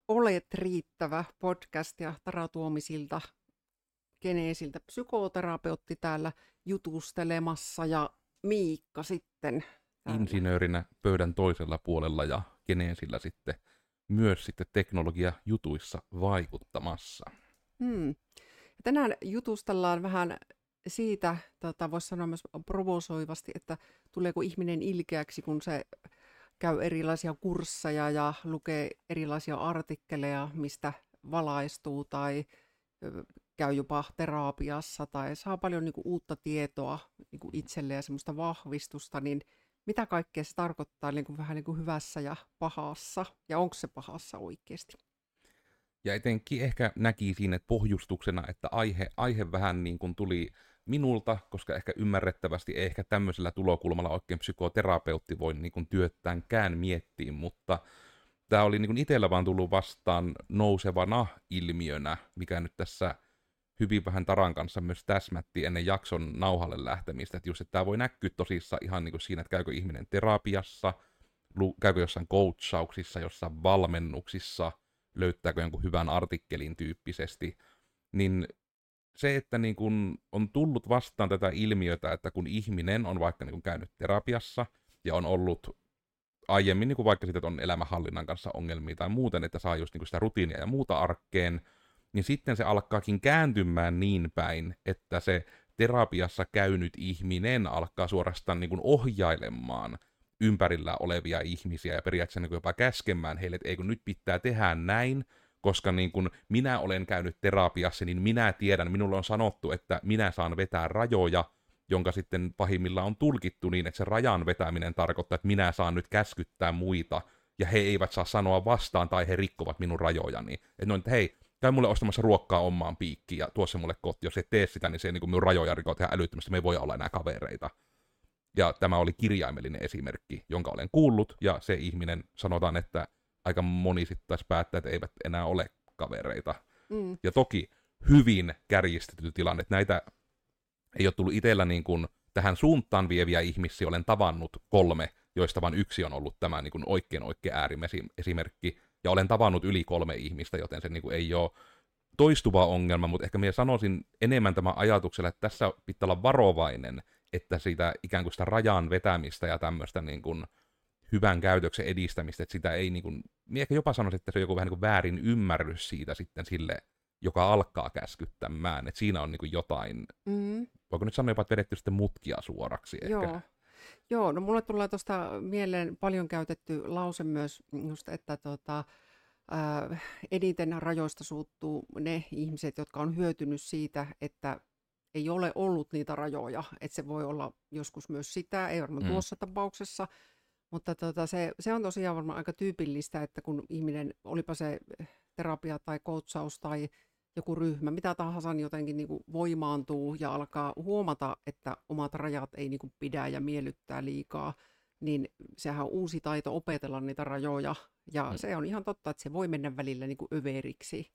Olet riittävä podcast ja Tara Tuomisilta Geneesiltä psykoterapeutti täällä jutustelemassa ja Miikka sitten täällä. Insinöörinä pöydän toisella puolella ja Geneesillä sitten myös sitten teknologiajutuissa vaikuttamassa. Ja tänään jutustellaan vähän siitä, voisi sanoa myös provosoivasti, että tuleeko ihminen ilkeäksi, kun se käy erilaisia kursseja ja lukee erilaisia artikkeleja, mistä valaistuu tai käy jopa terapiassa tai saa paljon niin kuin uutta tietoa niin kuin itselle ja semmoista vahvistusta, niin mitä kaikkea se tarkoittaa niin kuin vähän niin kuin hyvässä ja pahassa, ja onko se pahassa oikeasti? Ja etenkin ehkä näki siinä että pohjustuksena, että aihe vähän niin kuin tuli minulta, koska ehkä ymmärrettävästi ei ehkä tämmöisellä tulokulmalla oikein psykoterapeutti voi niin kuin työttäänkään miettiä, mutta tämä oli niin kuin itsellä vaan tullut vastaan nousevana ilmiönä, mikä nyt tässä hyvin vähän Taran kanssa myös täsmätti ennen jakson nauhalle lähtemistä, että just, että tämä voi näkyä tosissaan ihan niin kuin siinä, että käykö ihminen terapiassa, käykö jossain coachauksissa, jossain valmennuksissa, löytääkö jonkun hyvän artikkelin tyyppisesti, niin se, että niin kun on tullut vastaan tätä ilmiötä, että kun ihminen on vaikka niin kun käynyt terapiassa ja on ollut aiemmin niin kun vaikka sitten, että on elämänhallinnan kanssa ongelmia tai muuten, että saa just niin kun sitä rutiinia ja muuta arkeen, niin sitten se alkaakin kääntymään niin päin, että se terapiassa käynyt ihminen alkaa suorastaan niin kun ohjailemaan ympärillä olevia ihmisiä ja periaatteessa niin jopa käskemään heille, että ei kun nyt pitää tehdä näin, koska niin kun minä olen käynyt terapiassa, niin minä tiedän, minulle on sanottu, että minä saan vetää rajoja, jonka sitten pahimmillaan on tulkittu niin, että se rajan vetäminen tarkoittaa, että minä saan nyt käskyttää muita, ja he eivät saa sanoa vastaan, tai he rikkovat minun rajojani. Että no, että hei, käy mulle ostamassa ruokkaa omaan piikkiin, ja tuo se mulle koti, jos et tee sitä, niin se niin kuin minun rajoja rikot ihan älyttömästi, me ei voi olla enää kavereita. Ja tämä oli kirjaimellinen esimerkki, jonka olen kuullut, ja se ihminen sanotaan, että aika moni sitten taas päättää, että eivät enää ole kavereita. Ja toki hyvin kärjistetty tilanne, että näitä ei ole tullut itsellä niin kuin tähän suuntaan vieviä ihmisiä, olen tavannut 3, joista vain yksi on ollut tämä niin kuin oikein ääriesimerkki, ja olen tavannut yli 3 ihmistä, joten se niin kuin ei ole toistuva ongelma, mutta ehkä minä sanoisin enemmän tämän ajatuksella, että tässä pitää olla varovainen, että siitä ikään kuin sitä rajan vetämistä ja tämmöistä niin kuin hyvän käytöksen edistämistä, että sitä ei niin kuin, minä ehkä jopa sanoisin, että se on joku vähän niin kuin väärin ymmärrys siitä sitten sille, joka alkaa käskyttämään, että siinä on niin kuin jotain, voiko nyt sanoa jopa, että vedetty sitten mutkia suoraksi ehkä. Joo, no mulle tulee tuosta mieleen paljon käytetty lause myös just, että eniten rajoista suuttuu ne ihmiset, jotka on hyötynyt siitä, että ei ole ollut niitä rajoja, että se voi olla joskus myös sitä, ei varmaan tuossa tapauksessa, mutta se on tosiaan varmaan aika tyypillistä, että kun ihminen, olipa se terapia tai coachaus tai joku ryhmä, mitä tahansa, niin jotenkin niin kuin voimaantuu ja alkaa huomata, että omat rajat ei niin kuin pidä ja miellyttää liikaa, niin sehän on uusi taito opetella niitä rajoja, ja se on ihan totta, että se voi mennä välillä niin kuin överiksi.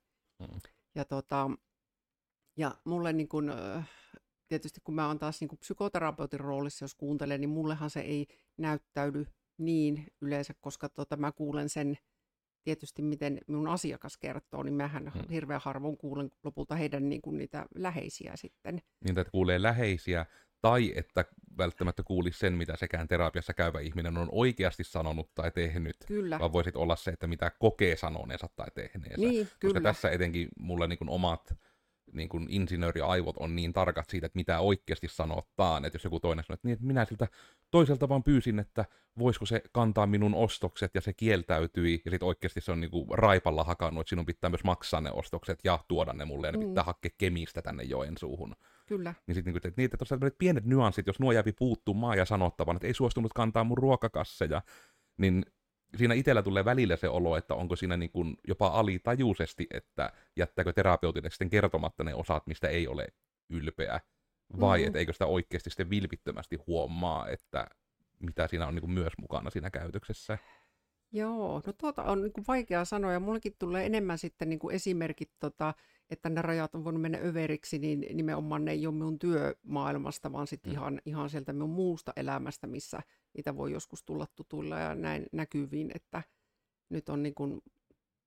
Ja mulle niin kuin, tietysti kun mä oon taas niin kuin psykoterapeutin roolissa, jos kuuntelen, niin mullehan se ei näyttäydy niin yleensä, koska mä kuulen sen tietysti, miten minun asiakas kertoo, niin mähän hirveän harvoin kuulen lopulta heidän niin kuin niitä läheisiä sitten. Niin, että kuulee läheisiä, tai että välttämättä kuulisi sen, mitä sekään terapiassa käyvä ihminen on oikeasti sanonut tai tehnyt, Kyllä. vaan voisit olla se, että mitä kokee sanoneensa tai tehneensä. Niin, koska kyllä. tässä etenkin mulle niin kuin omat niin kuin insinööriaivot on niin tarkat siitä, että mitä oikeasti sanotaan, että jos joku toinen sanoo, että, niin, että minä siltä toiselta vaan pyysin, että voisiko se kantaa minun ostokset, ja se kieltäytyi, ja sitten oikeasti se on niin kuin raipalla hakannut, että sinun pitää myös maksaa ne ostokset ja tuoda ne mulle, ja ne pitää hakea Kemistä tänne Joensuuhun. Kyllä. Niin sitten niin, että tuossa pienet nyanssit, jos nuo jääpi puuttumaan ja sanottavan, että ei suostunut kantaa mun ruokakasseja, niin siinä itsellä tulee välillä se olo, että onko siinä niin kuin jopa alitajuisesti, että jättääkö terapeutille sitten kertomatta ne osat, mistä ei ole ylpeä, vai että eikö sitä oikeasti sitten vilpittömästi huomaa, että mitä siinä on niin kuin myös mukana siinä käytöksessä. Joo, no on niin kuin vaikea sanoa, ja mullekin tulee enemmän sitten niin kuin esimerkit, että ne rajat on voinut mennä överiksi, niin nimenomaan ne ei ole minun työmaailmasta, vaan sitten ihan sieltä minun muusta elämästä, missä niitä voi joskus tulla tutuilla ja näin näkyviin, että nyt on niin kuin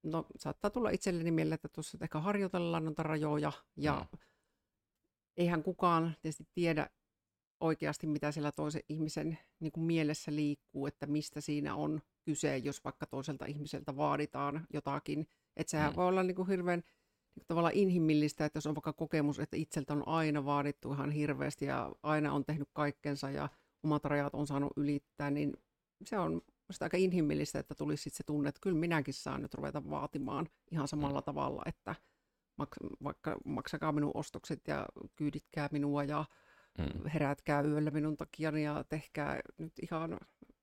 no saattaa tulla itselleni mieleen, että tuossa ehkä harjoitellaan noita rajoja, ja eihän kukaan tietysti tiedä oikeasti, mitä siellä toisen ihmisen niin kuin mielessä liikkuu, että mistä siinä on kyse, jos vaikka toiselta ihmiseltä vaaditaan jotakin. Että sehän voi olla niin kuin hirveän niin tavallaan inhimillistä, että jos on vaikka kokemus, että itseltä on aina vaadittu ihan hirveästi ja aina on tehnyt kaikkensa ja omat rajat on saanut ylittää, niin se on sitä aika inhimillistä, että tulisi sitten se tunne, että kyllä minäkin saan nyt ruveta vaatimaan ihan samalla tavalla, että vaikka maksakaa minun ostokset ja kyyditkää minua ja herätkää yöllä minun takiani ja tehkää nyt ihan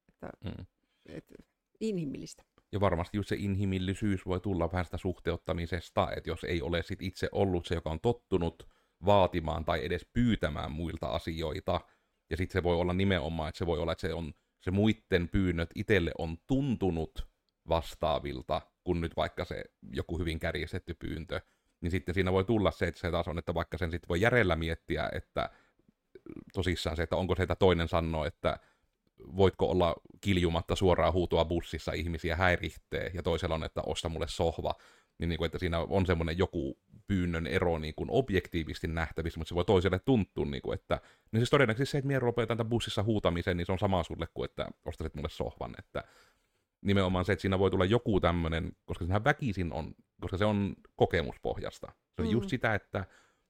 että inhimillistä. Ja varmasti just se inhimillisyys voi tulla vähän sitä suhteuttamisesta, että jos ei ole sit itse ollut se, joka on tottunut vaatimaan tai edes pyytämään muilta asioita, ja sitten se voi olla nimenomaan, että se voi olla, että se muiden pyynnöt itselle on tuntunut vastaavilta, kun nyt vaikka se joku hyvin kärjestetty pyyntö, niin sitten siinä voi tulla se, että se taas on, että vaikka sen sitten voi järjellä miettiä, että tosissaan se, että onko se, että toinen sanoo, että voitko olla kiljumatta suoraan huutoa bussissa ihmisiä häiritsee, ja toisella on, että osta mulle sohva, niin kuin, että siinä on semmoinen joku pyynnön ero niin kuin objektiivisesti nähtävissä, mutta se voi toiselle tuntua, niin kuin, että niin siis todennäköisesti se, että minä lopetan tämän bussissa huutamisen, niin se on sama sulle kuin, että ostasit mulle sohvan, että nimenomaan se, että siinä voi tulla joku tämmöinen, koska sehän väkisin on, koska se on kokemuspohjasta. Se on just sitä, että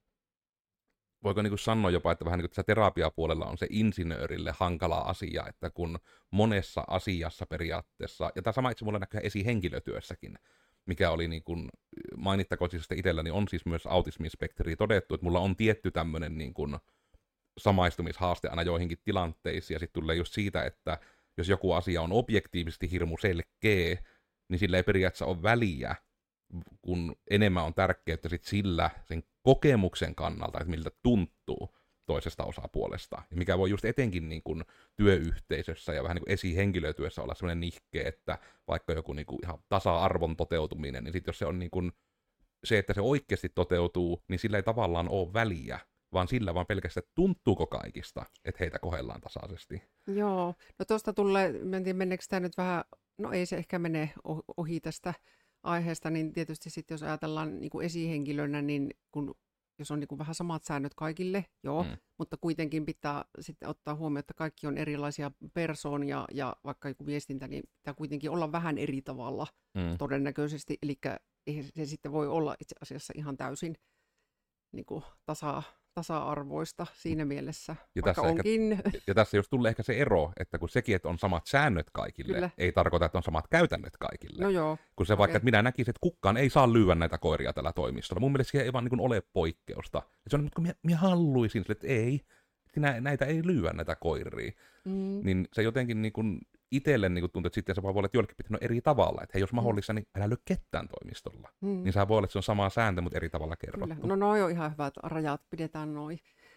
voiko niin sanoa jopa, että vähän niin kuin tässä terapiapuolella on se insinöörille hankala asia, että kun monessa asiassa periaatteessa, ja tämä sama itse mulla näkyy esihenkilötyössäkin, mikä oli niin kuin, mainittakoon siis, että itselläni on siis myös autismispektri todettu, että mulla on tietty tämmöinen niin kuin samaistumishaaste aina joihinkin tilanteisiin, ja sitten tulee just siitä, että jos joku asia on objektiivisesti hirmu selkeä, niin sillä ei periaatteessa ole väliä, kun enemmän on tärkeyttä sit sillä sen kokemuksen kannalta, että miltä tuntuu toisesta osapuolesta. Ja mikä voi just etenkin niin kuin työyhteisössä ja vähän niin kuin esihenkilötyössä olla sellainen nihke, että vaikka joku niin kuin ihan tasa-arvon toteutuminen, niin sitten jos se on niin kuin se, että se oikeasti toteutuu, niin sillä ei tavallaan ole väliä, vaan sillä vaan pelkästään tuntuuko kaikista, että heitä kohdellaan tasaisesti. Joo, no tuosta tulee, en tiedä meneekö tämä nyt vähän, no ei se ehkä mene ohi tästä aiheesta, niin tietysti sitten jos ajatellaan niin kuin esihenkilönä, niin jos on niin kuin vähän samat säännöt kaikille, joo, mutta kuitenkin pitää sitten ottaa huomioon, että kaikki on erilaisia persoonia ja vaikka joku viestintä, niin pitää kuitenkin olla vähän eri tavalla todennäköisesti, eli eihän se sitten voi olla itse asiassa ihan täysin niin kuin tasa-arvoista siinä mielessä, ja vaikka tässä onkin. Ja tässä just tulee ehkä se ero, että kun sekin, että on samat säännöt kaikille, kyllä, ei tarkoita, että on samat käytännöt kaikille. No joo. Kun se vaikka, että minä näkisin, että kukaan ei saa lyödä näitä koiria tällä toimistolla. Mun mielestä siihen ei vaan niin kuin ole poikkeusta. Ja se on, että minä haluaisin, että ei, näitä ei lyö näitä koiria. Niin se jotenkin niin kuin itselle niin kuin tuntuu, että sitten se voi olla, että joillekin pitää eri tavalla. Että hei, jos mahdollista, niin älä lyö ketään toimistolla. Niin se voi olla, että se on sama sääntö, mutta eri tavalla kerrottu. Kyllä. No noi on ihan hyvät rajat, pidetään noin.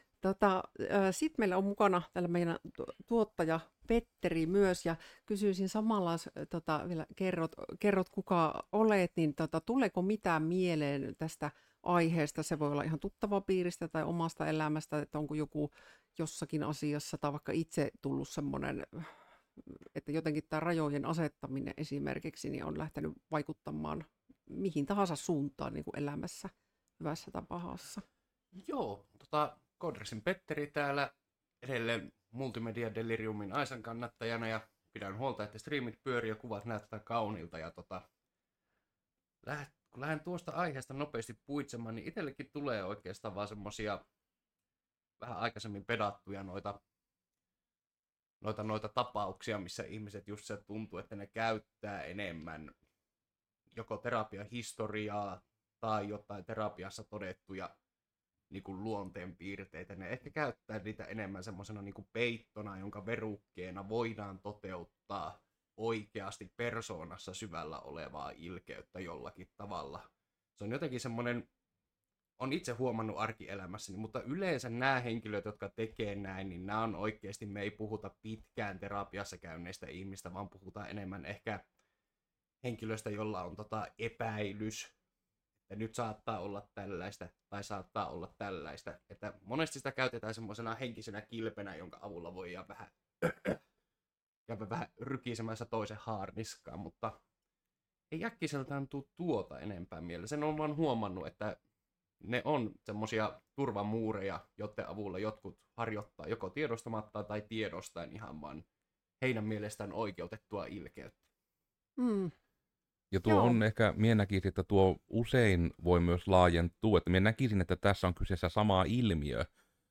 Sitten meillä on mukana täällä meidän tuottaja Petteri myös, ja kysyisin samalla, vielä kerrot kuka olet, niin tuleeko mitään mieleen tästä aiheesta? Se voi olla ihan tuttava piiristä tai omasta elämästä, että onko joku jossakin asiassa tai vaikka itse tullut semmoinen, että jotenkin tämä rajojen asettaminen esimerkiksi niin on lähtenyt vaikuttamaan mihin tahansa suuntaan niin kuin elämässä, hyvässä tai pahassa. Joo, Kodresin Petteri täällä edelleen Multimedia Deliriumin Aisan kannattajana ja pidän huolta, että striimit pyörii ja kuvat näyttää kauniilta. Ja kun lähden tuosta aiheesta nopeasti puitsemaan, niin itsellekin tulee oikeastaan vaan semmosia vähän aikaisemmin pedattuja noita tapauksia, missä ihmiset just se tuntuu, että ne käyttää enemmän joko terapiahistoriaa tai jotain terapiassa todettuja niin kuin luonteenpiirteitä. Ne ehkä käyttää niitä enemmän semmoisena niin kuin peittona, jonka verukkeena voidaan toteuttaa oikeasti persoonassa syvällä olevaa ilkeyttä jollakin tavalla. Se on jotenkin semmoinen, on itse huomannut arkielämässäni, mutta yleensä nämä henkilöt, jotka tekee näin, niin nämä on oikeasti, me ei puhuta pitkään terapiassa käyneistä ihmistä, vaan puhutaan enemmän ehkä henkilöistä, jolla on epäilys, että nyt saattaa olla tällaista tai saattaa olla tällaista. Että monesti sitä käytetään semmoisena henkisenä kilpenä, jonka avulla voidaan vähän rykisemässä toisen haarniskaan, mutta ei äkkiseltään tule tuota enempää mieleen. Sen on vaan huomannut, että ne on semmoisia turvamuureja, joiden avulla jotkut harjoittaa joko tiedostamatta tai tiedostaen ihan vaan heidän mielestään oikeutettua ilkeyttä. Mm. Ja tuo on ehkä, minä näkisin, että tuo usein voi myös laajentua, että minä näkisin, että tässä on kyseessä sama ilmiö.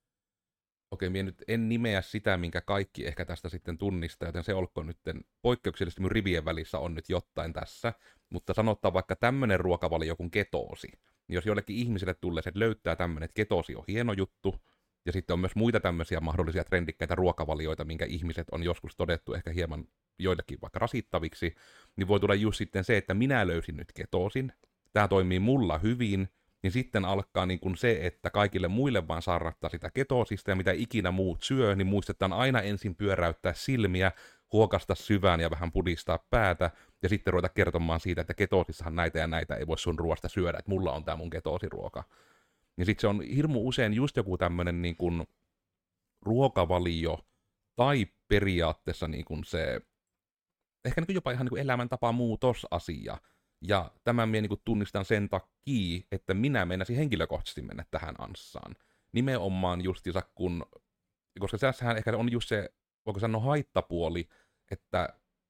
Okei, minä nyt en nimeä sitä, minkä kaikki ehkä tästä sitten tunnistaa, joten se olkoon nyt poikkeuksellisesti minun rivien välissä on nyt jotain tässä, mutta sanottaa vaikka tämmöinen ruokavalio kuin ketoosi. Niin jos jollekin ihmiselle tulee se, että löytää tämmöinen, että ketoosi on hieno juttu, ja sitten on myös muita tämmöisiä mahdollisia trendikkäitä ruokavalioita, minkä ihmiset on joskus todettu ehkä hieman joillekin vaikka rasittaviksi, niin voi tulla just sitten se, että minä löysin nyt ketoosin, tämä toimii mulla hyvin, niin sitten alkaa niin kuin se, että kaikille muille vaan saarrattaa sitä ketoosista, ja mitä ikinä muut syö, niin muistetaan aina ensin pyöräyttää silmiä, huokasta syvään ja vähän pudistaa päätä, ja sitten ruveta kertomaan siitä, että ketoosissahan näitä ja näitä ei voi sun ruoasta syödä, että mulla on tää mun ketoosiruoka. Ja sitten se on hirmu usein just joku tämmönen niin kuin ruokavalio, tai periaatteessa niin kuin se, ehkä niin kuin jopa ihan niin kuin elämäntapa muutosasia. Ja tämän minä niin tunnistan sen takia, että minä meinasin henkilökohtaisesti mennä tähän ansaan. Nimenomaan justiinsa kun, koska tässähän ehkä on just se, voiko sanoa haittapuoli, että,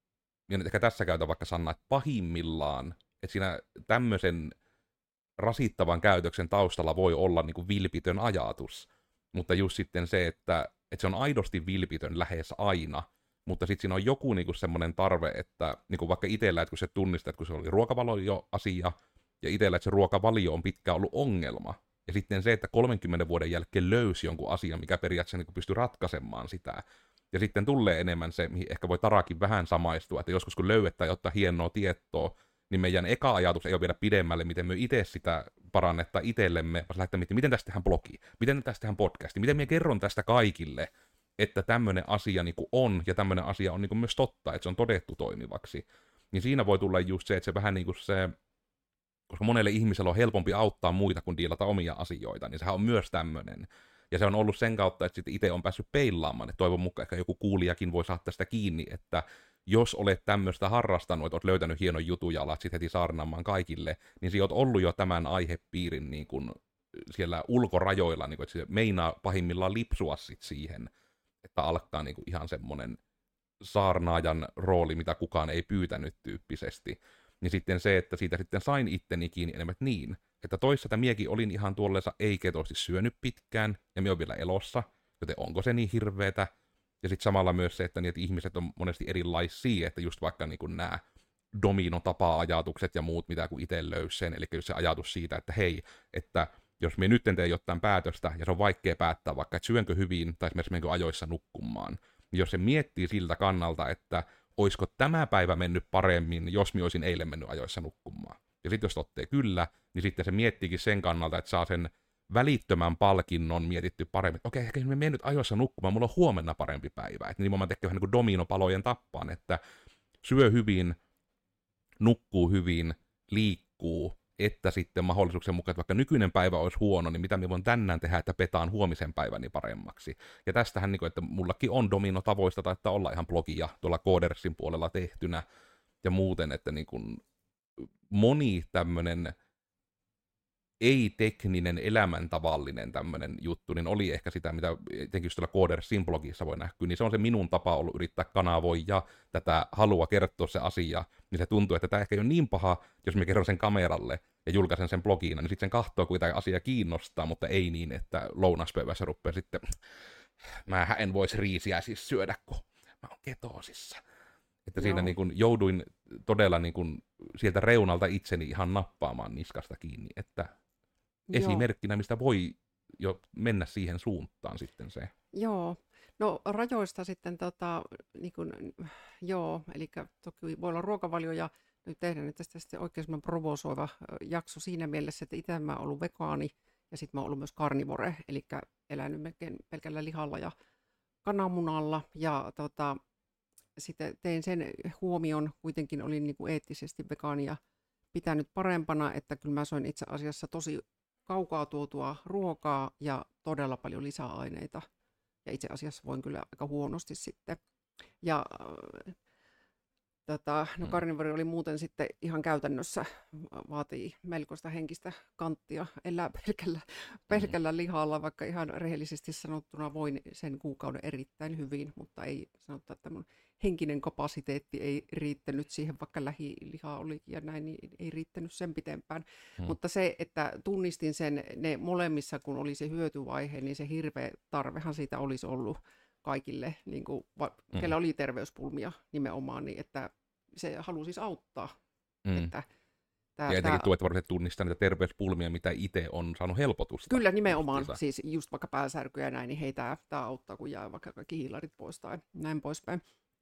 ja nyt ehkä tässä käytän vaikka sanaa, että pahimmillaan, että siinä tämmöisen rasittavan käytöksen taustalla voi olla niin kuin vilpitön ajatus, mutta just sitten se, että se on aidosti vilpitön lähes aina, mutta sitten siinä on joku niinku semmoinen tarve, että niinku vaikka itsellä, että kun se tunnistaa, että kun se oli ruokavalio-asia, ja itsellä, että se ruokavalio on pitkään ollut ongelma, ja sitten se, että 30 vuoden jälkeen löysi jonkun asian, mikä periaatteessa niinku pystyy ratkaisemaan sitä, ja sitten tulee enemmän se, mihin ehkä voi Tarakin vähän samaistua, että joskus kun löydetään jotta hienoa tietoa, niin meidän eka ajatus ei ole viedä pidemmälle, miten me itse sitä parannetta itsellemme, vaan lähdetään miettimään, miten tästä tehdään blogi, miten tästä tehdään podcasti, miten minä kerron tästä kaikille, että tämmöinen asia niin kuin on, ja tämmöinen asia on niin kuin myös totta, että se on todettu toimivaksi. Niin siinä voi tulla just se, että se vähän niin kuin se, koska monelle ihmiselle on helpompi auttaa muita kuin diilata omia asioita, niin sehän on myös tämmöinen. Ja se on ollut sen kautta, että sitten itse on päässyt peilaamaan, että toivon mukaan ehkä joku kuulijakin voi saada tästä kiinni, että jos olet tämmöistä harrastanut, että olet löytänyt hienon jutun ja alat sitten heti saarnaamaan kaikille, niin siinä olet ollut jo tämän aihepiirin niin kuin siellä ulkorajoilla, niin kuin, että se meinaa pahimmillaan lipsua sit siihen, että alkaa niin kuin ihan semmoinen saarnaajan rooli, mitä kukaan ei pyytänyt tyyppisesti. Niin sitten se, että siitä sitten sain itteni kiinni enemmän niin, että toisaalta miekin olin ihan tuolleensa ei-ketoisesti syönyt pitkään, ja minä olen vielä elossa, joten onko se niin hirveetä? Ja sitten samalla myös se, että niitä ihmiset on monesti erilaisia, että just vaikka niin kuin nämä dominotapa-ajatukset ja muut, mitä kun itse löyseen, eli just se ajatus siitä, että hei, että jos me nyt en tee jotain päätöstä, ja se on vaikea päättää vaikka, että syönkö hyvin, tai esimerkiksi menkö ajoissa nukkumaan, niin jos se miettii siltä kannalta, että olisiko tämä päivä mennyt paremmin, jos minä olisin eilen mennyt ajoissa nukkumaan. Ja sitten jos tottee kyllä, niin sitten se miettiikin sen kannalta, että saa sen välittömän palkinnon mietitty paremmin. Okei, ehkä me menen nyt ajoissa nukkumaan, mulla on huomenna parempi päivä. Että nimenomaan tekee vähän niin kuin dominopalojen tappaan, että syö hyvin, nukkuu hyvin, liikkuu, että sitten mahdollisuuksien mukaan, että vaikka nykyinen päivä olisi huono, niin mitä minä voin tänään tehdä, että petaan huomisen päiväni paremmaksi. Ja tästähän, niin kuin, että mullakin on dominotavoista, taittaa olla ihan blogia tuolla Codersin puolella tehtynä, ja muuten, että niin kuin moni tämmöinen ei-tekninen, elämäntavallinen tämmöinen juttu, niin oli ehkä sitä, mitä etenkin just tuolla Codersin blogissa voi näkyä, niin se on se minun tapa ollut yrittää kanavoida tätä halua kertoa se asia, niin se tuntuu, että tämä ehkä ei ole niin paha, jos mä kerron sen kameralle ja julkaisen sen blogiina, niin sitten sen kahtoo, kun tämä asia kiinnostaa, mutta ei niin, että lounaspöydässä rupeaa sitten, mä en voisi riisiä siis syödä, kun mä oon ketoosissa. Että siinä niin kun jouduin todella niin kun sieltä reunalta itseni ihan nappaamaan niskasta kiinni, että esimerkkinä, mistä voi jo mennä siihen suuntaan sitten se. Joo, no rajoista sitten, niin kun, eli toki voi olla ruokavalio ja nyt tehdään nyt tästä sitten oikein semmoinen provosoiva jakso siinä mielessä, että itse mä oon ollut vegaani ja sitten mä oon ollut myös karnivore, eli elänyt melkein pelkällä lihalla ja kananmunalla ja sitten tein sen huomion, kuitenkin olin niin kuin eettisesti vegaania pitänyt parempana, että kyllä mä soin itse asiassa tosi kaukaa tuotua ruokaa ja todella paljon lisäaineita. Ja itse asiassa voin kyllä aika huonosti sitten. Ja No karnivori oli muuten sitten ihan käytännössä, vaatii melkoista henkistä kanttia, elää pelkällä lihalla, vaikka ihan rehellisesti sanottuna voin sen kuukauden erittäin hyvin, mutta ei sanota, että mun henkinen kapasiteetti ei riittänyt siihen, vaikka lähilihaa oli ja näin, niin ei riittänyt sen pitempään. Mutta se, että tunnistin sen ne molemmissa, kun oli se hyötyvaihe, niin se hirveä tarvehan siitä olisi ollut kaikille, niin kuin, kellä oli terveyspulmia nimenomaan, niin että se halusi siis auttaa. Että ja etenkin tuo, että varmasti tunnistaa niitä terveyspulmia, mitä itse on saanut helpotusta. Kyllä, nimenomaan. Siis just vaikka pääsärkyjä ja näin, niin hei, tämä auttaa, kun jää vaikka kaikki hiilarit pois tai näin poispäin.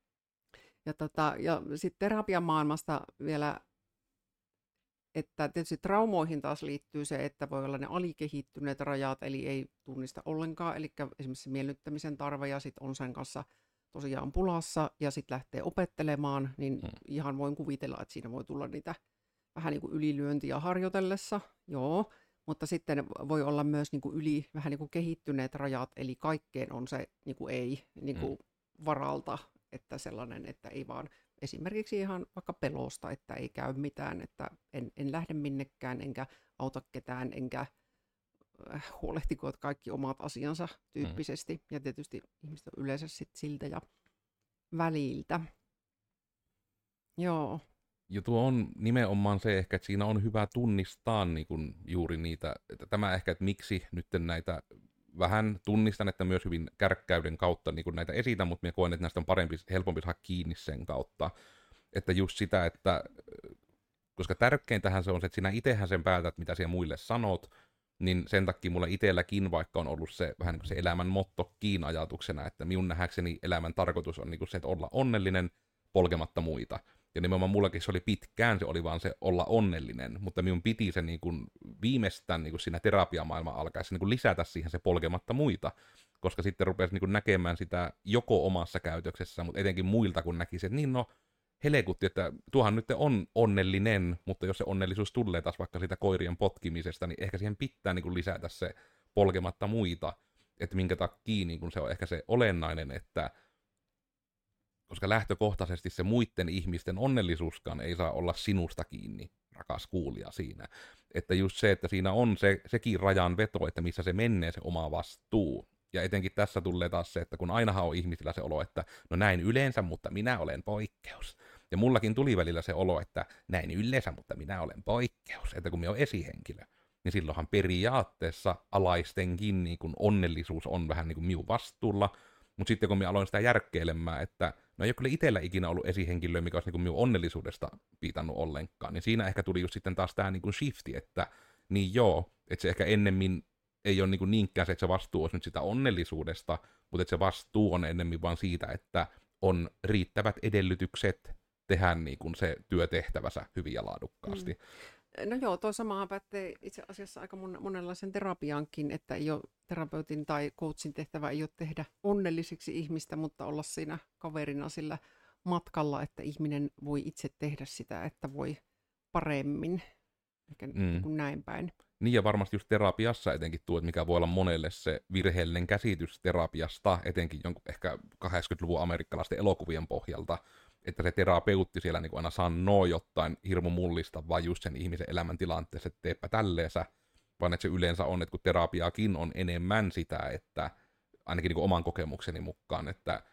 Ja sitten terapian maailmasta vielä, että tietysti traumoihin taas liittyy se, että voi olla ne alikehittyneet rajat, eli ei tunnista ollenkaan, eli esimerkiksi miellyttämisen tarve ja sitten on sen kanssa tosiaan pulassa ja sitten lähtee opettelemaan, niin ihan voin kuvitella, että siinä voi tulla niitä vähän niin kuin ylilyöntiä harjoitellessa, joo, mutta sitten voi olla myös niin kuin vähän niin kuin kehittyneet rajat, eli kaikkeen on se niin kuin ei niin kuin varalta, että sellainen, että ei vaan esimerkiksi ihan vaikka pelosta, että ei käy mitään, että en lähde minnekään, enkä auta ketään, enkä huolehtikoot kaikki omat asiansa tyyppisesti. Ja tietysti ihmiset on yleensä sit siltä ja väliltä. Joo. Ja tuo on nimenomaan se ehkä, että siinä on hyvä tunnistaa niin kuin juuri niitä, että tämä ehkä, että miksi nyt näitä vähän tunnistan, että myös hyvin kärkkäyden kautta niin kuin näitä esitän, mutta minä koen, että näistä on helpompi saada kiinni sen kautta. Että just sitä, että koska tärkeintähän se on se, että sinä itsehän sen päätät, mitä siellä muille sanot, niin sen takia mulla itselläkin vaikka on ollut se vähän niin kuin se elämän mottokin ajatuksena, että minun nähdäkseni elämän tarkoitus on niin kuin se, että olla onnellinen polkematta muita. Ja nimenomaan mullakin se oli pitkään, se oli vaan se olla onnellinen, mutta minun piti se niin kuin viimeistään niin kuin siinä terapiamaailman alkaessa niin kuin lisätä siihen se polkematta muita, koska sitten rupesi niin kuin näkemään sitä joko omassa käytöksessä, mutta etenkin muilta kun näki se, että niin no helekutti, että tuohan nyt on onnellinen, mutta jos se onnellisuus tulee taas vaikka siitä koirien potkimisesta, niin ehkä siihen pitää niin kuin lisätä se polkematta muita, että minkä takia niin kuin se on ehkä se olennainen, että koska lähtökohtaisesti se muiden ihmisten onnellisuuskaan ei saa olla sinusta kiinni, rakas kuulija siinä. Että just se, että siinä on sekin rajanveto, että missä se menee se oma vastuu. Ja etenkin tässä tulee taas se, että kun ainahan on ihmisillä se olo, että no näin yleensä, mutta minä olen poikkeus. Ja mullakin tuli välillä se olo, että näin yleensä, mutta minä olen poikkeus. Että kun minä olen esihenkilö, niin silloinhan periaatteessa alaistenkin niin kun onnellisuus on vähän niin kuin minun vastuulla. Mutta sitten kun minä aloin sitä järkkeilemään, että no ei ole kyllä itsellä ikinä ollut esihenkilöä, mikä olisi niin kuin minun onnellisuudesta piitannut ollenkaan, niin siinä ehkä tuli just sitten taas tämä niin kuin shifti, että niin joo, että se ehkä ennemmin ei ole niin kuin niinkään se, että se vastuu olisi nyt sitä onnellisuudesta, mutta että se vastuu on ennemmin vaan siitä, että on riittävät edellytykset tehdä niin kuin se työtehtävänsä hyvin ja laadukkaasti. No joo, tuo samahan pätee itse asiassa aika monenlaisen terapiankin, että ei ole terapeutin tai coachin tehtävä ei ole tehdä onnellisiksi ihmistä, mutta olla siinä kaverina sillä matkalla, että ihminen voi itse tehdä sitä, että voi paremmin, ehkä näin päin. Niin ja varmasti just terapiassa etenkin tuo, että mikä voi olla monelle se virheellinen käsitys terapiasta, etenkin jonkun ehkä 80-luvun amerikkalaisten elokuvien pohjalta, että se terapeutti siellä niin kuin aina sanoo jotain hirmu mullista vaan just sen ihmisen elämäntilanteessa, että teepä tälleensä, vaan että se yleensä on, että kun terapiakin on enemmän sitä, että ainakin niin kuin oman kokemukseni mukaan, että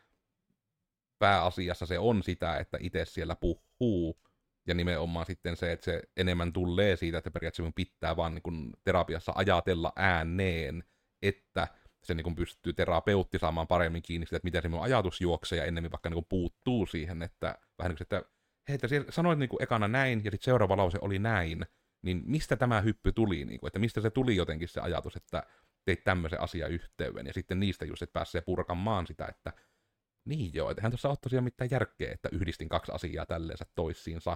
pääasiassa se on sitä, että itse siellä puhuu, ja nimenomaan sitten se, että se enemmän tulee siitä, että periaatteessa minun pitää vaan niin kuin terapiassa ajatella ääneen, että se niin kuin pystyy terapeutti saamaan paremmin kiinni sitä, että miten se minun ajatus juoksee ja ennemmin vaikka niin kuin puuttuu siihen, että vähän niin kuin, että hei, että sanoit niin kuin ekana näin ja sitten seuraava lause oli näin, niin mistä tämä hyppy tuli, niin kuin, että mistä se tuli jotenkin se ajatus, että teit tämmöisen asiayhteyden ja sitten niistä just, että pääsee purkamaan sitä, että niin joo, että eihän tuossa ole tosiaan mitään järkeä, että yhdistin kaksi asiaa tälleensä toisiinsa.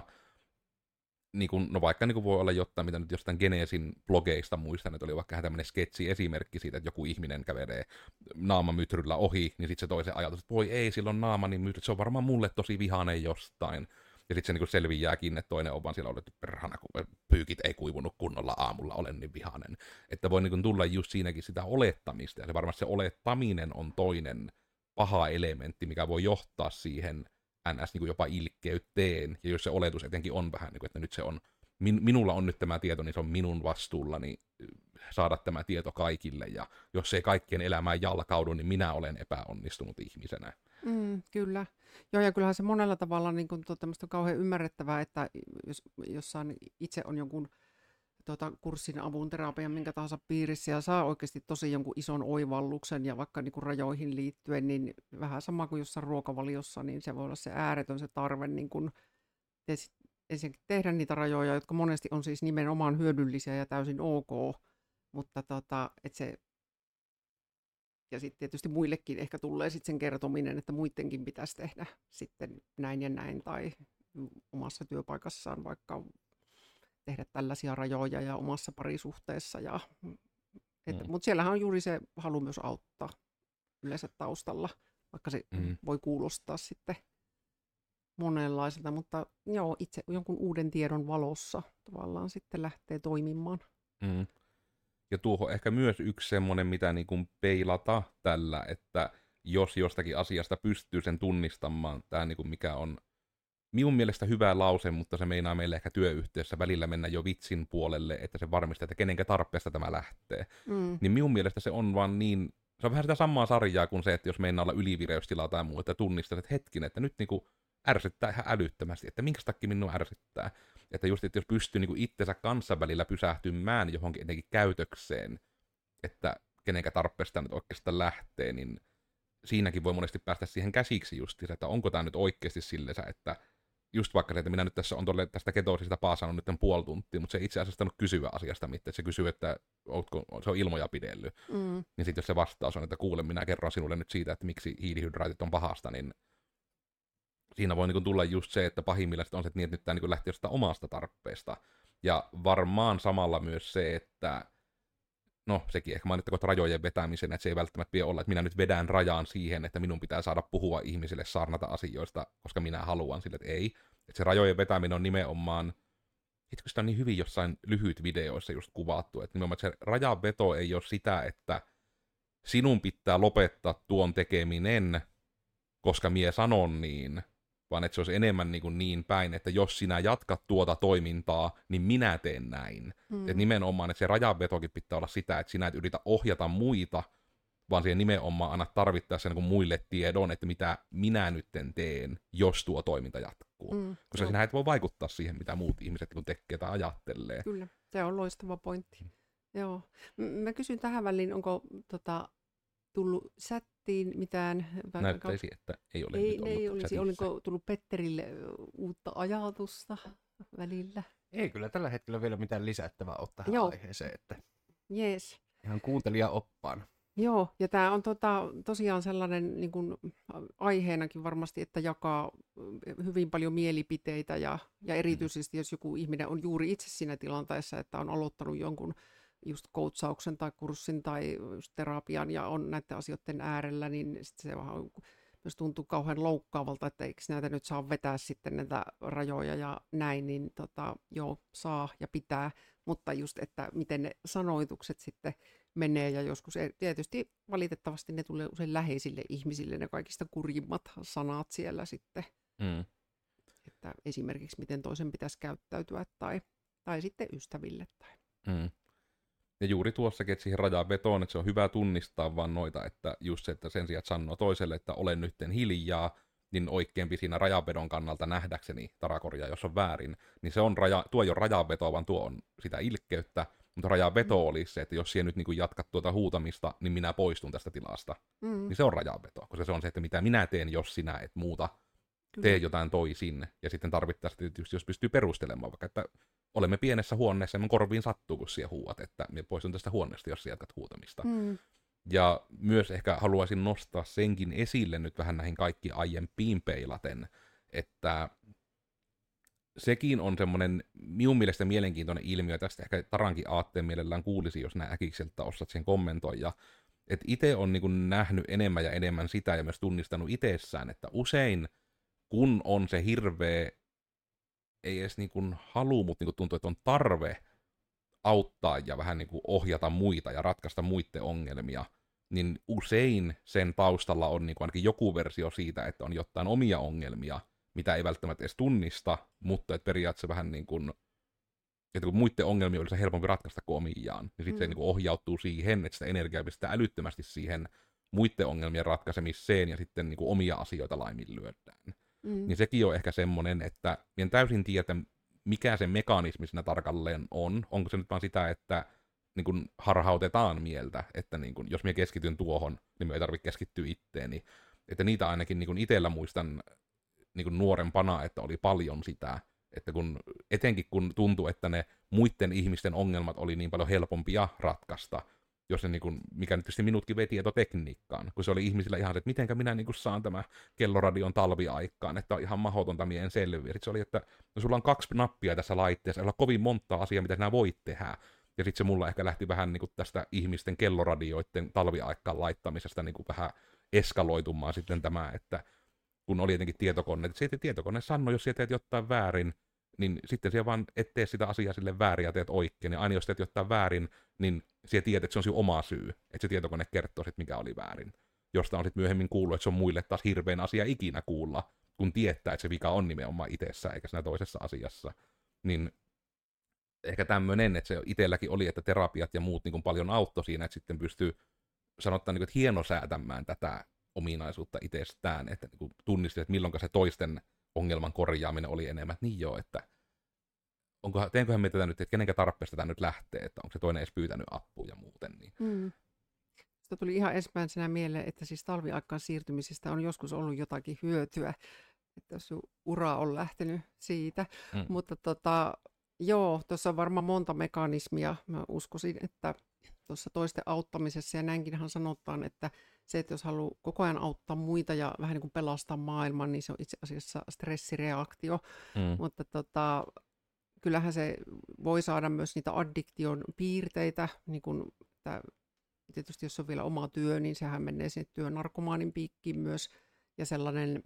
Niin kuin, no vaikka niin kuin voi olla jotain, mitä nyt jostain Geneesin blogeista muistan, että oli vaikka tämmöinen sketsi-esimerkki siitä, että joku ihminen kävelee naamamytryllä ohi, niin sitten se toisen ajatus, että voi ei, silloin naama, niin se on varmaan mulle tosi vihainen jostain. Ja sitten se niin kuin selviääkin, että toinen on vaan siellä ollut, että perhana, kun pyykit ei kuivunut kunnolla aamulla, olen niin vihainen. Että voi niin kuin tulla just siinäkin sitä olettamista, ja se varmasti se olettaminen on toinen paha elementti, mikä voi johtaa siihen ns. Niin kuin jopa ilkkeyteen, ja jos se oletus etenkin on vähän, niin kuin, että nyt se on, minulla on nyt tämä tieto, niin se on minun vastuullani saada tämä tieto kaikille, ja jos ei kaikkien elämään jalkaudu, niin minä olen epäonnistunut ihmisenä. Kyllä. Joo, ja kyllähän se monella tavalla niin kuin, on kauhean ymmärrettävää, että jos jossain itse on jonkun kurssin, avun, terapian, minkä tahansa piirissä ja saa oikeasti tosi jonkun ison oivalluksen ja vaikka niin kuin rajoihin liittyen, niin vähän sama kuin jossain ruokavaliossa, niin se voi olla se ääretön se tarve niin kuin ensinnäkin tehdä niitä rajoja, jotka monesti on siis nimenomaan hyödyllisiä ja täysin ok, mutta että se, ja sitten tietysti muillekin ehkä tulee sitten sen kertominen, että muidenkin pitäisi tehdä sitten näin ja näin, tai omassa työpaikassaan vaikka tehdä tällaisia rajoja ja omassa parisuhteessa. Mutta siellähän on juuri se halu myös auttaa yleensä taustalla, vaikka se voi kuulostaa sitten monenlaiselta, mutta joo, itse jonkun uuden tiedon valossa tavallaan sitten lähtee toimimaan. Ja tuohon ehkä myös yksi semmoinen, mitä niin kuin peilata tällä, että jos jostakin asiasta pystyy sen tunnistamaan, tämä niin kuin mikä on minun mielestä hyvä lause, mutta se meinaa meille ehkä työyhteisössä välillä mennä jo vitsin puolelle, että se varmistaa, että kenenkä tarpeesta tämä lähtee. Niin minun mielestä se on vaan niin, se on vähän sitä samaa sarjaa kuin se, että jos meinaa olla ylivireystilaa tai muuta, että tunnistat, että hetkinen, että nyt niinku ärsyttää ihan älyttömästi, että minkä takia minua ärsyttää. Että just, että jos pystyy niinku itsensä kanssa välillä pysähtymään johonkin etenkin käytökseen, että kenenkä tarpeesta nyt oikeastaan lähtee, niin siinäkin voi monesti päästä siihen käsiksi just, että onko tämä nyt oikeasti sillensä, että just vaikka se, että minä nyt tässä on tästä ketoosista paasannut nyt puoli tuntia, mutta se ei itse asiassa kysyä asiasta mitään. Se kysyy, että se on ilmoja pidellyt. Niin sitten jos se vastaus on, että kuule, minä kerron sinulle nyt siitä, että miksi hiilihydraatit on pahasta, niin siinä voi niin tulla just se, että pahimmillaan on se, että, nyt tämä niin lähtee jostain omasta tarpeesta. Ja varmaan samalla myös se, että no sekin ehkä mainittakoon rajojen vetämisen, että se ei välttämättä pidä olla, että minä nyt vedän rajaan siihen, että minun pitää saada puhua ihmisille, saarnata asioista, koska minä haluan sille, että ei. Että se rajojen vetäminen on nimenomaan, itse sitä on niin hyvin jossain lyhyt videoissa just kuvattu, että nimenomaan että se rajanveto ei ole sitä, että sinun pitää lopettaa tuon tekeminen, koska mie sanon niin, vaan että se olisi enemmän niin päin, että jos sinä jatkat tuota toimintaa, niin minä teen näin. Että nimenomaan, että se rajanvetokin pitää olla sitä, että sinä et yritä ohjata muita, vaan siihen nimenomaan anna tarvittaessa niin muille tiedon, että mitä minä nyt teen, jos tuo toiminta jatkuu. Koska sinä et voi vaikuttaa siihen, mitä muut ihmiset tekee tai ajattelee. Kyllä, se on loistava pointti. Joo. Mä kysyn tähän väliin, onko tullut chattiin mitään? Näyttäisi, että ei ole nyt ollut ei olisi. Oliko tullut Petterille uutta ajatusta välillä? Ei kyllä tällä hetkellä vielä mitään lisättävää ole tähän aiheeseen. Että jees. Ihan kuuntelija oppaan. Joo, ja tämä on tosiaan sellainen niin kuin aiheenakin varmasti, että jakaa hyvin paljon mielipiteitä ja erityisesti jos joku ihminen on juuri itse siinä tilanteessa, että on aloittanut jonkun just coachauksen tai kurssin tai just terapian ja on näiden asioiden äärellä, niin sit se myös tuntuu kauhean loukkaavalta, että eikö näitä nyt saa vetää sitten näitä rajoja ja näin, niin joo, saa ja pitää, mutta just, että miten ne sanoitukset sitten menee ja joskus tietysti valitettavasti ne tulee usein läheisille ihmisille ne kaikista kurjimmat sanat siellä sitten, että esimerkiksi miten toisen pitäisi käyttäytyä tai sitten ystäville tai. Ja juuri tuossakin, että siihen rajaan vetoon, että se on hyvä tunnistaa vaan noita, että just se, että sen sijaan, että sanoo toiselle, että olen nytten hiljaa, niin oikeampi siinä rajanvedon kannalta nähdäkseni tarakorjaa, jos on väärin, niin se on tuo ei ole rajanvetoa, vaan tuo on sitä ilkkeyttä, mutta rajanveto olisi se, että jos siellä nyt niin kuin jatkat tuota huutamista, niin minä poistun tästä tilasta, niin se on rajanveto, koska se on se, että mitä minä teen, jos sinä et muuta, tee jotain toisin, ja sitten tarvittaisiin tietysti, jos pystyy perustelemaan, vaikka että olemme pienessä huoneessa ja mun korviin sattuu, kun siellä huuat, että minä poistun tästä huoneesta, jos jatkat huutamista. Ja myös ehkä haluaisin nostaa senkin esille nyt vähän näihin kaikki aiempiin peilaten, että sekin on semmoinen minun mielestä mielenkiintoinen ilmiö, tästä ehkä Tarankin aatteen mielellään kuulisi, jos nää äkikseltä osat sen kommentoida, että itse on niin kuin nähnyt enemmän ja enemmän sitä ja myös tunnistanut itsessään, että usein kun on se hirveä, ei edes niin kuin halu, mutta niin kuin tuntuu, että on tarve auttaa ja vähän niin kuin ohjata muita ja ratkaista muiden ongelmia, niin usein sen taustalla on niin kuin ainakin joku versio siitä, että on jotain omia ongelmia, mitä ei välttämättä edes tunnista, mutta että periaatteessa vähän niin kuin, että kun muiden ongelmia olisi helpompi ratkaista kuin omiaan, niin sitten se niin kuin ohjautuu siihen, että sitä energiaa pistää älyttömästi siihen muiden ongelmien ratkaisemiseen ja sitten niin kuin omia asioita laiminlyödään. Niin sekin on ehkä semmoinen, että en täysin tiedä, mikä se mekanismi siinä tarkalleen on. Onko se nyt vaan sitä, että niin kuin harhautetaan mieltä, että niin kuin, jos minä keskityn tuohon, niin minä ei tarvitse keskittyä itteeni. Että niitä ainakin niin kuin itsellä muistan niin kuin nuorempana, että oli paljon sitä, että etenkin kun tuntui, että ne muiden ihmisten ongelmat oli niin paljon helpompia ratkaista, jos ne, niin kuin, mikä nyt tietysti minutkin vei tietotekniikkaan, kun se oli ihmisillä ihan se, että mitenkä minä niin kuin saan tämä kelloradion talviaikaan, että on ihan mahdotonta, mien selviä. Sitten se oli, että no, sulla on 2 nappia tässä laitteessa, ei ole kovin monta asiaa, mitä sinä voit tehdä. Ja sitten se mulla ehkä lähti vähän niin kuin tästä ihmisten kelloradioiden talviaikaan laittamisesta niin kuin vähän eskaloitumaan sitten tämä, että kun oli jotenkin tietokone, että se tietokone sanoi, jos sinä teet jotain väärin, niin sitten sinä vaan et tee sitä asiaa sille väärin ja teet oikein. Ja aina jos teet jotain väärin, niin sinä tiedät, että se on sinun oma syy, että se tietokone kertoo sitten, mikä oli väärin. Josta on sitten myöhemmin kuullut, että se on muille taas hirveän asia ikinä kuulla, kun tietää, että se vika on nimenomaan itsessä eikä siinä toisessa asiassa. Niin ehkä tämmöinen, että se itselläkin oli, että terapiat ja muut niin kuin paljon auttoi siinä, että sitten pystyy sanotaan, niin kuin, että hienosäätämään tätä ominaisuutta itsestään, että niin kuin tunnisti, että milloin se toisten ongelman korjaaminen oli enemmän. Niin joo, että teenköhän me tätä nyt, että kenenkä tarpeesta tämä nyt lähtee, että onko se toinen edes pyytänyt apua ja muuten. Niin. Sitä tuli ihan ensimmäisenä mieleen, että siis talviaikaan siirtymisestä on joskus ollut jotakin hyötyä, että jos ura on lähtenyt siitä, mutta joo, tuossa on varmaan monta mekanismia. Mä uskoisin, että tuossa toisten auttamisessa, ja näinkinhän sanotaan, että se, että jos haluaa koko ajan auttaa muita ja vähän niin kuin pelastaa maailman, niin se on itse asiassa stressireaktio. Mutta kyllähän se voi saada myös niitä addiktion piirteitä, niin kuin, että tietysti jos on vielä oma työ, niin sehän menee sinne työnarkomaanin piikkiin myös, ja sellainen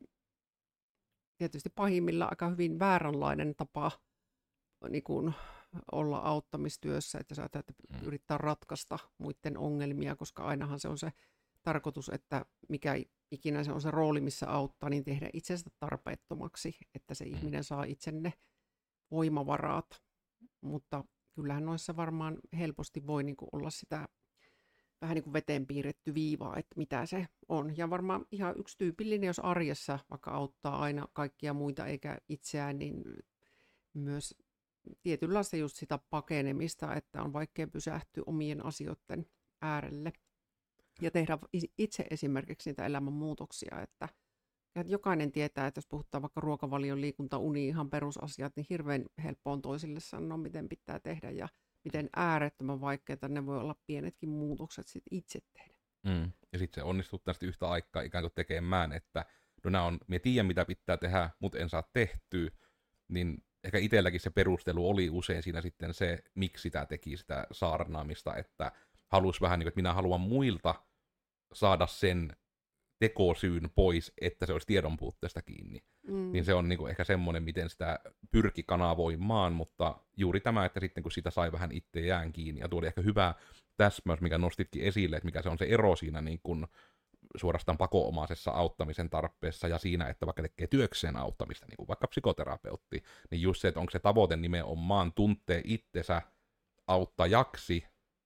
tietysti pahimmilla aika hyvin vääränlainen tapa niin kuin olla auttamistyössä, että sä yrittää ratkaista muiden ongelmia, koska ainahan se on se tarkoitus, että mikä ikinä se on se rooli, missä auttaa, niin tehdä itsestä tarpeettomaksi, että se ihminen saa itse ne voimavarat. Mutta kyllähän noissa varmaan helposti voi niin kuin olla sitä vähän niin kuin veteen piirretty viivaa, että mitä se on. Ja varmaan ihan yksi tyypillinen, jos arjessa vaikka auttaa aina kaikkia muita eikä itseään, niin myös tietynlaista just sitä pakenemista, että on vaikea pysähtyä omien asioiden äärelle ja tehdä itse esimerkiksi niitä elämänmuutoksia, että jokainen tietää, että jos puhutaan vaikka ruokavalion, liikunta, uni, ihan perusasiat, niin hirveän helppo on toisille sanoa, miten pitää tehdä ja miten äärettömän vaikeita ne voi olla pienetkin muutokset sit itse tehdä. Ja sitten se onnistuu tästä yhtä aikaa ikään kuin tekemään, että no minä tiedän mitä pitää tehdä, mutta en saa tehtyä, niin ehkä itselläkin se perustelu oli usein siinä sitten se, miksi sitä teki sitä saarnaamista, että halusi vähän niin kuin, että minä haluan muilta saada sen tekosyyn pois, että se olisi tiedonpuutteesta kiinni. Niin se on niin kuin ehkä semmoinen, miten sitä pyrki kanavoimaan, mutta juuri tämä, että sitten kun sitä sai vähän itseään kiinni, ja tuo oli ehkä hyvä täsmäys, mikä nostitkin esille, että mikä se on se ero siinä niin kuin suorastaan pakoomaisessa auttamisen tarpeessa ja siinä, että vaikka tekee työkseen auttamista, niin kuin vaikka psykoterapeutti, niin just se, että onko se tavoite nimenomaan tuntee itsensä auttajaksi,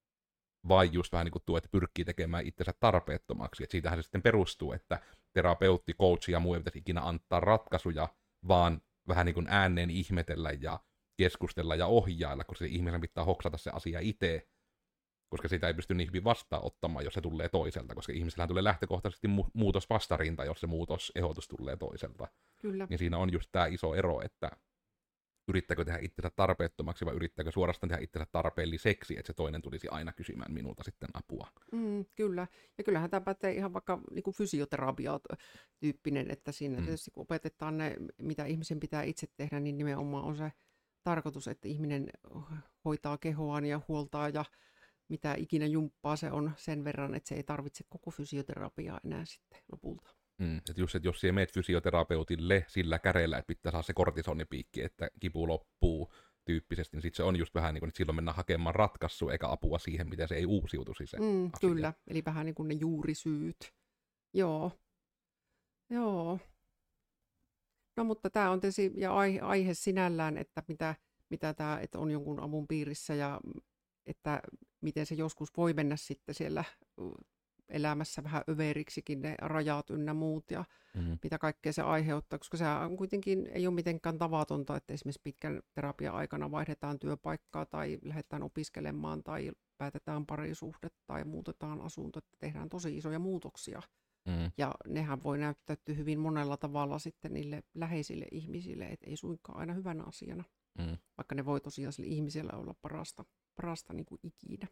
vai just vähän niin kuin tuo, että pyrkii tekemään itsensä tarpeettomaksi. Että siitähän se sitten perustuu, että terapeutti, coach ja muu ei pitäisi ikinä antaa ratkaisuja, vaan vähän niin kuin ääneen ihmetellä ja keskustella ja ohjailla, koska se ihmisen pitää hoksata se asia itse, koska sitä ei pysty niin hyvin vastaanottamaan, jos se tulee toiselta, koska ihmisellähän tulee lähtökohtaisesti muutos vastarinta, jos se muutosehdotus tulee toiselta. Kyllä. Ja siinä on just tämä iso ero, että yrittääkö tehdä itsensä tarpeettomaksi vai yrittääkö suorastaan tehdä itsensä tarpeelliseksi, että se toinen tulisi aina kysymään minulta sitten apua. Kyllä. Ja kyllähän tämä pätee ihan vaikka niin kuin fysioterapia-tyyppinen, että siinä tietysti kun opetetaan ne, mitä ihmisen pitää itse tehdä, niin nimenomaan on se tarkoitus, että ihminen hoitaa kehoaan ja huoltaa ja mitä ikinä jumppaa se on sen verran, että se ei tarvitse koko fysioterapiaa enää sitten lopulta. Että just, että jos siellä meet fysioterapeutille sillä käreellä, että pitää saada se kortisonipiikki, että kipu loppuu tyyppisesti, niin sitten se on just vähän niin kuin, että silloin mennään hakemaan ratkaisua eikä apua siihen, miten se ei uusiutuisi se asia. Kyllä, eli vähän niin kuin ne juurisyyt. Joo. No mutta tämä on tietysti ja aihe sinällään, että mitä tämä, että on jonkun avun piirissä ja että miten se joskus voi mennä sitten siellä elämässä vähän överiksikin ne rajat ynnä muut ja mitä kaikkea se aiheuttaa, koska se on kuitenkin ei ole mitenkään tavatonta, että esimerkiksi pitkän terapian aikana vaihdetaan työpaikkaa tai lähdetään opiskelemaan tai päätetään parisuhdet tai muutetaan asunto, että tehdään tosi isoja muutoksia. Ja nehän voi näyttäytyä hyvin monella tavalla sitten niille läheisille ihmisille, että ei suinkaan aina hyvänä asiana, vaikka ne voi tosiaan sille ihmisellä olla parasta niin kuin ikinä.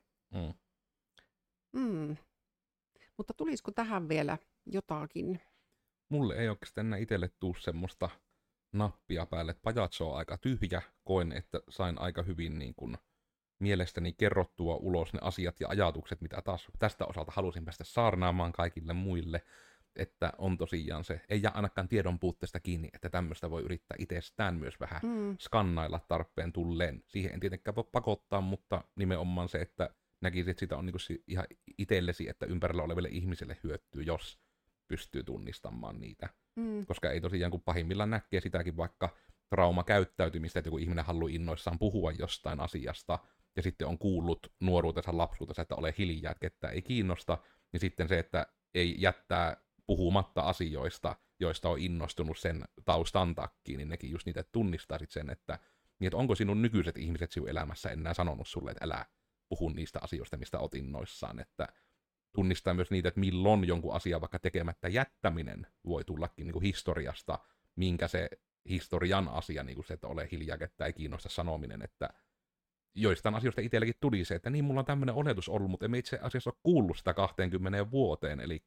Mutta tulisiko tähän vielä jotakin? Mulle ei oikeastaan enää itselle tuu semmoista nappia päälle, että pajatso on aika tyhjä. Koen, että sain aika hyvin niin kuin mielestäni kerrottua ulos ne asiat ja ajatukset, mitä taas tästä osalta halusin päästä saarnaamaan kaikille muille. Että on tosiaan se, ei jää ainakaan tiedon puutteesta kiinni, että tämmöistä voi yrittää itsestään myös vähän skannailla tarpeen tulleen. Siihen en tietenkään voi pakottaa, mutta nimenomaan se, että näkisit, että sitä on niinku ihan itsellesi, että ympärillä oleville ihmisille hyötyy, jos pystyy tunnistamaan niitä. Koska ei tosiaan, kun pahimmillaan näkee sitäkin vaikka traumakäyttäytymistä, että joku ihminen haluaa innoissaan puhua jostain asiasta, ja sitten on kuullut nuoruutensa, lapsuutensa, että ole hiljaa, että ketään ei kiinnosta, niin sitten se, että ei jättää puhumatta asioista, joista on innostunut sen taustan takia, niin nekin just niitä tunnistaisit sen, että onko sinun nykyiset ihmiset sinun elämässä enää sanonut sulle, että älä puhu niistä asioista, mistä olet innoissaan, että tunnistaa myös niitä, että milloin jonkun asian vaikka tekemättä jättäminen voi tullakin niin kuin historiasta, minkä se historian asia, niin kuin se, että ole hiljaa, ketään ei kiinnosta sanominen, että joistain asioista itselläkin tuli se, että niin, mulla on tämmöinen oletus ollut, mutta emme itse asiassa ole kuullut sitä 20 vuoteen, eli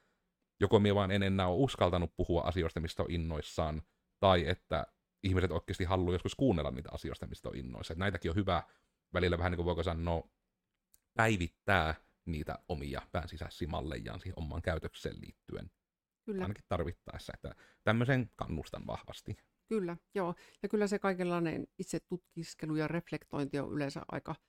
joko minä vaan en enää ole uskaltanut puhua asioista, mistä on innoissaan, tai että ihmiset oikeasti haluaa joskus kuunnella niitä asioista, mistä on innoissaan. Että näitäkin on hyvä välillä vähän niin kuin voiko sanoa, päivittää niitä omia päänsisäisiä mallejaan siihen omaan käytökseen liittyen. Kyllä. Ainakin tarvittaessa, että tämmöisen kannustan vahvasti. Kyllä, joo. Ja kyllä se kaikenlainen itse tutkiskelu ja reflektointi on yleensä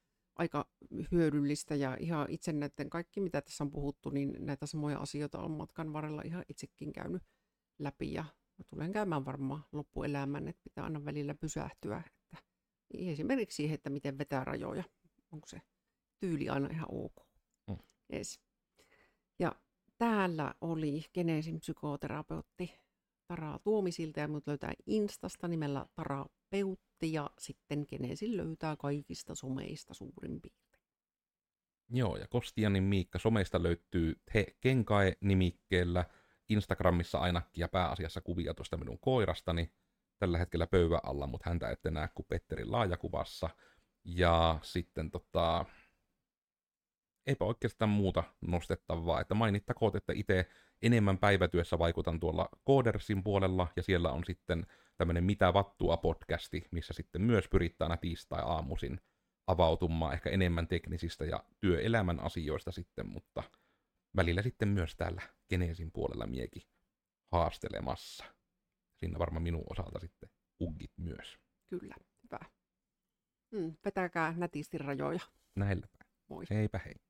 aika hyödyllistä ja ihan itse näiden kaikki, mitä tässä on puhuttu, niin näitä samoja asioita on matkan varrella ihan itsekin käynyt läpi ja tulen käymään varmaan loppuelämän, että pitää aina välillä pysähtyä. Että esimerkiksi siihen, että miten vetää rajoja. Onko se tyyli aina ihan ok? Yes. Ja täällä oli Geneesin psykoterapeutti Tara Tuomisilta ja mut löytää Instasta nimellä Tarapeutti ja sitten Geneesin löytää kaikista someista suurin piirtein. Joo, ja Kostianin Miikka someista löytyy Kenkae-nimikkeellä, Instagramissa ainakin ja pääasiassa kuvia tuosta minun koirastani. Tällä hetkellä pöydän alla, mutta häntä ette näe kuin Petterin laajakuvassa. Ja sitten eipä oikeastaan muuta nostettavaa, että mainittakoon, että itse enemmän päivätyössä vaikutan tuolla Codersin puolella, ja siellä on sitten tämmöinen Mitä vattua podcasti, missä sitten myös pyritään aina tiistai-aamuisin avautumaan ehkä enemmän teknisistä ja työelämän asioista sitten, mutta välillä sitten myös täällä Geneesin puolella miekin haastelemassa. Siinä varmaan minun osalta sitten uggit myös. Kyllä, hyvä. Vetäkää nätisti rajoja. Näillä päin. Moi. Heipä hei.